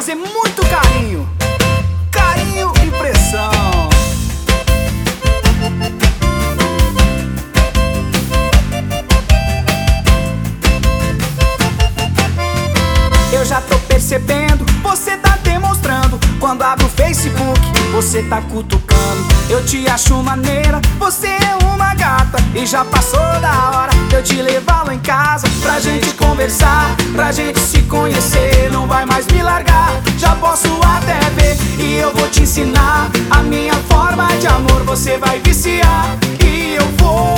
fazer muito carinho. Carinho e pressão. Eu já tô percebendo, você tá demonstrando. Quando abre o Facebook, você tá cutucando. Eu te acho maneira, você é uma gata. E já passou da hora de eu te levar lá em casa, pra gente conversar, pra gente se conhecer. Não vai mais me largar, já posso até ver. E eu vou te ensinar a minha forma de amor. Você vai viciar e eu vou.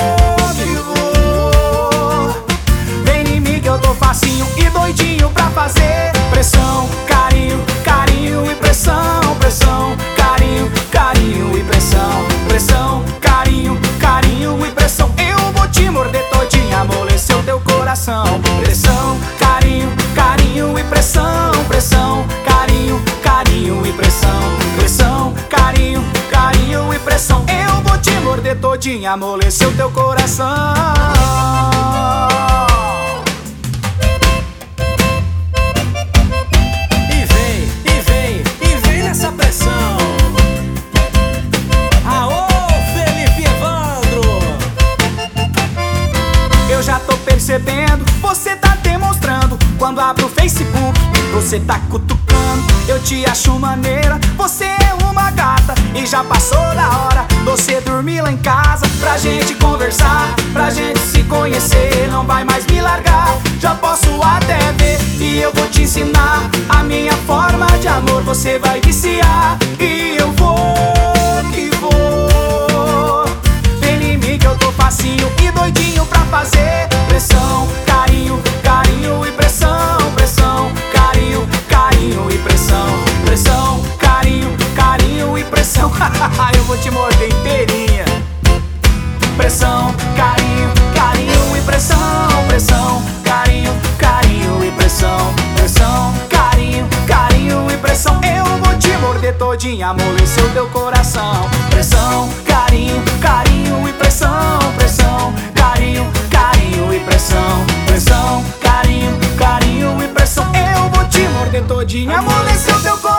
Vem em mim que eu tô facinho e doidinho pra fazer. Pressão, carinho, carinho e pressão. Pressão, carinho, carinho e pressão. Pressão, carinho, carinho e pressão. Eu vou te morder todinha, amolecer o teu coração. Pressão, carinho, carinho e pressão. Pressão, carinho, carinho e pressão. Pressão, carinho, carinho e pressão. Eu vou te morder todinha, amolecer o teu coração. Já tô percebendo, você tá demonstrando. Quando abre o Facebook, você tá cutucando. Eu te acho maneira, você é uma gata. E já passou da hora de você dormir lá em casa, pra gente conversar, pra gente se conhecer. Não vai mais me largar, já posso até ver. E eu vou te ensinar a minha forma de amor. Você vai viciar e eu vou que vou. Vem em mim que eu tô facinho e doidinho pra fazer. Pressão, carinho, carinho e pressão. Pressão, carinho, carinho e pressão. Pressão, carinho, carinho e pressão. Eu vou te morder inteirinha. Pressão, carinho, carinho e pressão. Pressão, carinho, carinho e pressão. Pressão, carinho, carinho e pressão. Eu vou te morder todinha, amolecer o teu coração. Pressão, carinho, carinho e pressão. Pressão, carinho, carinho e pressão. Pressão, carinho, carinho e pressão. Eu vou te morder todinha, amolecer o teu coração.